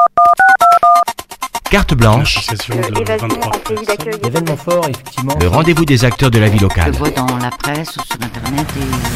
Carte blanche, Événement fort, effectivement. le rendez-vous des acteurs de la vie locale. Je vois dans la presse ou sur Internet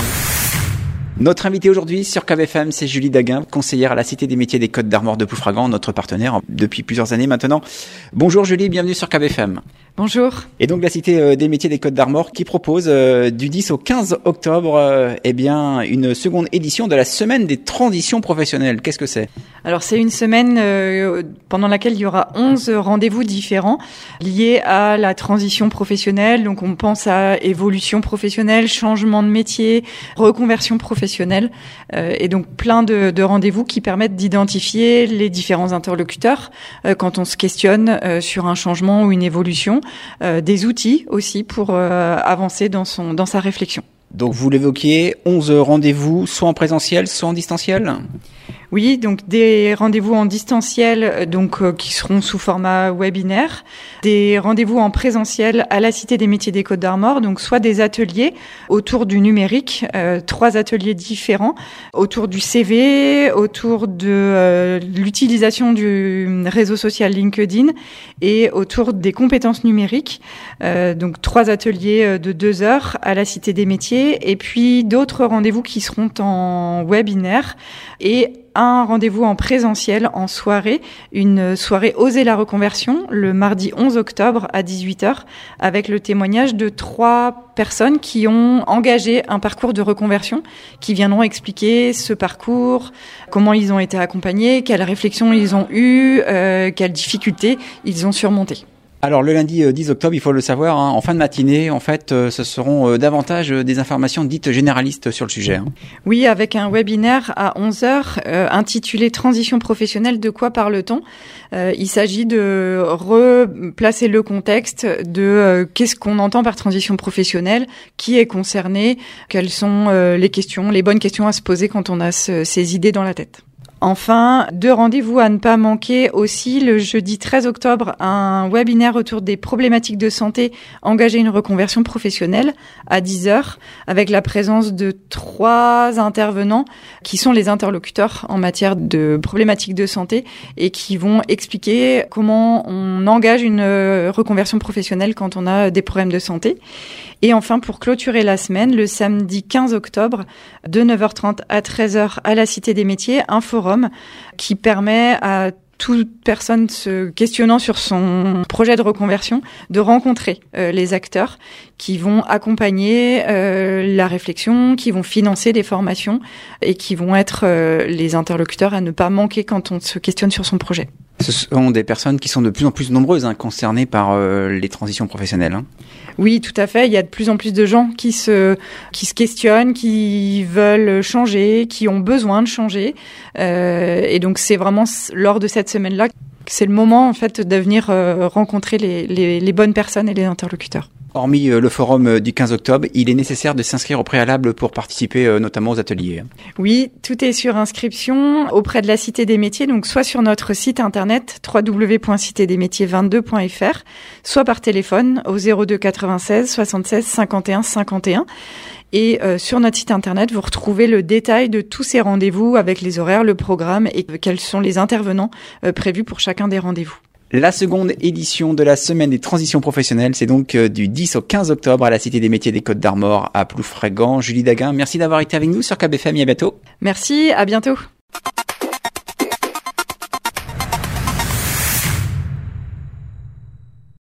Notre invité aujourd'hui sur KBFM, c'est Julie Daguin, conseillère à la Cité des métiers des Côtes d'Armor de Ploufragan, notre partenaire depuis plusieurs années maintenant. Bonjour Julie, bienvenue sur KBFM. Bonjour. Et donc la Cité des métiers des Côtes d'Armor qui propose du 10 au 15 octobre une seconde édition de la semaine des transitions professionnelles. Qu'est-ce que c'est ? Alors c'est une semaine pendant laquelle il y aura 11 rendez-vous différents liés à la transition professionnelle. Donc on pense à évolution professionnelle, changement de métier, reconversion professionnelle et donc plein de rendez-vous qui permettent d'identifier les différents interlocuteurs quand on se questionne sur un changement ou une évolution, des outils aussi pour avancer dans sa réflexion. Donc vous l'évoquiez, 11 rendez-vous, soit en présentiel, soit en distanciel ? Oui, donc des rendez-vous en distanciel, qui seront sous format webinaire, des rendez-vous en présentiel à la Cité des métiers des Côtes d'Armor, donc soit des ateliers autour du numérique, 3 ateliers différents, autour du CV, autour de l'utilisation du réseau social LinkedIn et autour des compétences numériques. Donc 3 ateliers de 2 heures à la Cité des métiers et puis d'autres rendez-vous qui seront en webinaire et un rendez-vous en présentiel en soirée, une soirée Oser la reconversion, le mardi 11 octobre à 18h, avec le témoignage de 3 personnes qui ont engagé un parcours de reconversion, qui viendront expliquer ce parcours, comment ils ont été accompagnés, quelles réflexions ils ont eues, quelles difficultés ils ont surmontées. Alors le lundi 10 octobre, il faut le savoir, en fin de matinée, en fait, ce seront davantage des informations dites généralistes sur le sujet. Oui, avec un webinaire à 11h intitulé « Transition professionnelle, de quoi parle-t-on ?» Il s'agit de replacer le contexte de qu'est-ce qu'on entend par transition professionnelle, qui est concerné, quelles sont les bonnes questions à se poser quand on a ces idées dans la tête. Enfin, 2 rendez-vous à ne pas manquer aussi le jeudi 13 octobre, un webinaire autour des problématiques de santé, engager une reconversion professionnelle à 10h avec la présence de 3 intervenants qui sont les interlocuteurs en matière de problématiques de santé et qui vont expliquer comment on engage une reconversion professionnelle quand on a des problèmes de santé. Et enfin, pour clôturer la semaine, le samedi 15 octobre, de 9h30 à 13h à la Cité des métiers, un forum qui permet à toute personne se questionnant sur son projet de reconversion de rencontrer les acteurs qui vont accompagner la réflexion, qui vont financer des formations et qui vont être les interlocuteurs à ne pas manquer quand on se questionne sur son projet. Ce sont des personnes qui sont de plus en plus nombreuses concernées par les transitions professionnelles. Oui, tout à fait. Il y a de plus en plus de gens qui se questionnent, qui veulent changer, qui ont besoin de changer. Et donc, c'est vraiment lors de cette semaine-là que c'est le moment en fait de venir rencontrer les bonnes personnes et les interlocuteurs. Hormis le forum du 15 octobre, il est nécessaire de s'inscrire au préalable pour participer notamment aux ateliers. Oui, tout est sur inscription auprès de la Cité des métiers, donc soit sur notre site internet www.citedesmétiers22.fr, soit par téléphone au 02 96 76 51 51. Et sur notre site internet, vous retrouvez le détail de tous ces rendez-vous avec les horaires, le programme et quels sont les intervenants prévus pour chacun des rendez-vous. La seconde édition de la semaine des transitions professionnelles, c'est donc du 10 au 15 octobre à la Cité des métiers des Côtes d'Armor à Ploufragan. Julie Daguin, merci d'avoir été avec nous sur KBFM et à bientôt. Merci, à bientôt.